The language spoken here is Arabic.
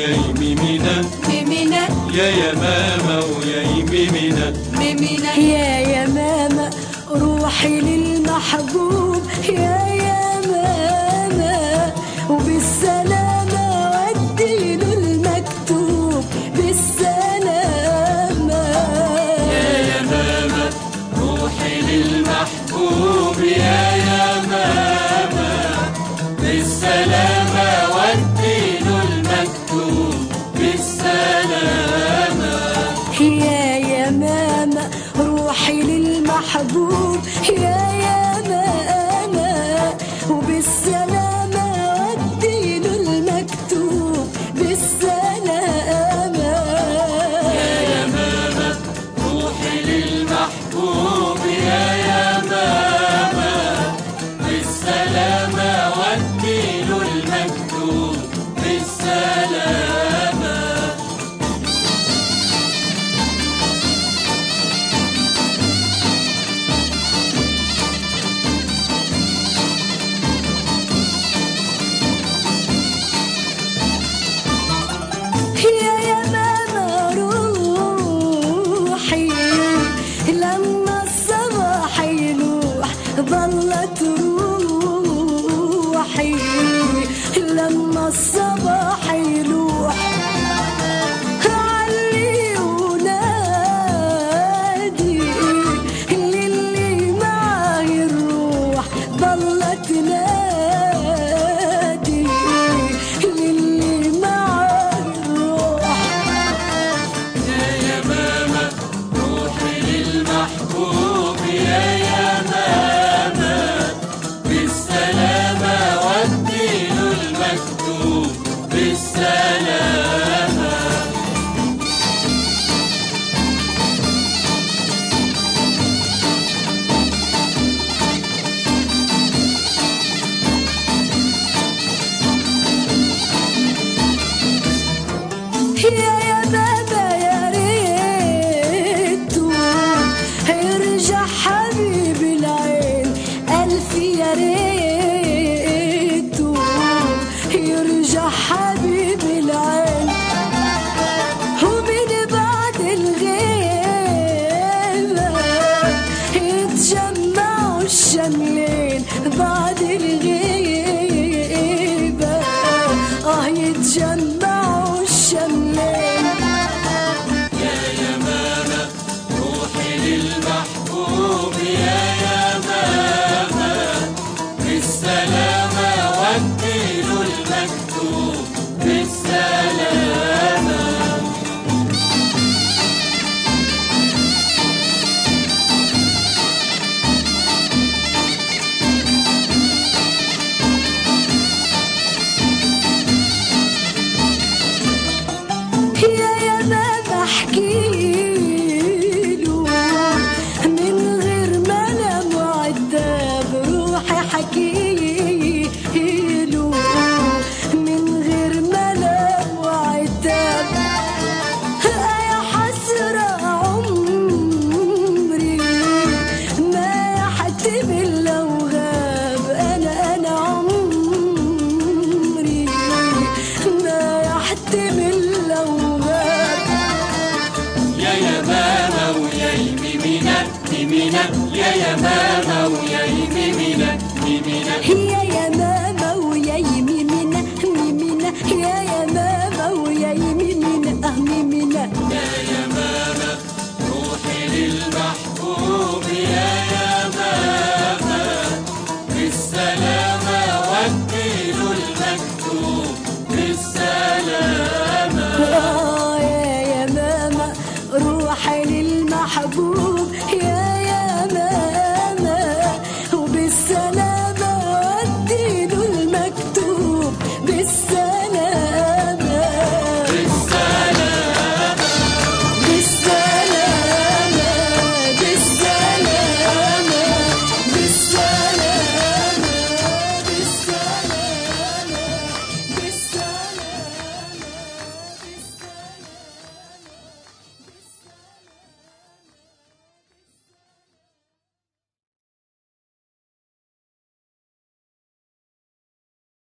ويا يميمينا ميمينا يا يمامة ويا يميمينا ميمينا يا ماما روحي للمحبوب يا ماما وبالسلامة وديله المكتوب بالسلامة يا يمامة روحي للمحبوب يا يمامة بالسلامة وديله المكتوب بالسلامة يا ماما روحي للمحبوب يا ماما وبالسلامة وديله المكتوب بالسلامة يا يمامة روحي للمحبوب يا يمامة بالسلامة وديله المكتوب بالسلامة يا ماما روحي لما الصباح يلوح ضلت روحي لما الصباح يلوح علي ونادي للي معاه الروح ضلت نادي للي معاه الروح يا يمامة روحي للمحبوب يا يمامة بالسلامة وديله المكتوب بالسلامة يا بابا يا ريته يرجع حبيبي العين ألف يا ريته يرجع حبيبي العين ومن بعد الغيبة يتجمعوا الشملين بعد الغيبة يتجمعوا الشملين يا يمامة روحي للمحبوب يا يمامة بالسلامة وديله المكتوب بالسلامة يا ماما احكيله من غير ما انام وعداب روحي حكيله من غير ما انام وعداب يا حسرة عمري ما يحتمل لو غاب انا عمري ما يحتمل لو غاب يا يمامة ويا يميمينا يمينا يا يمامة ويا يميمينا يمينا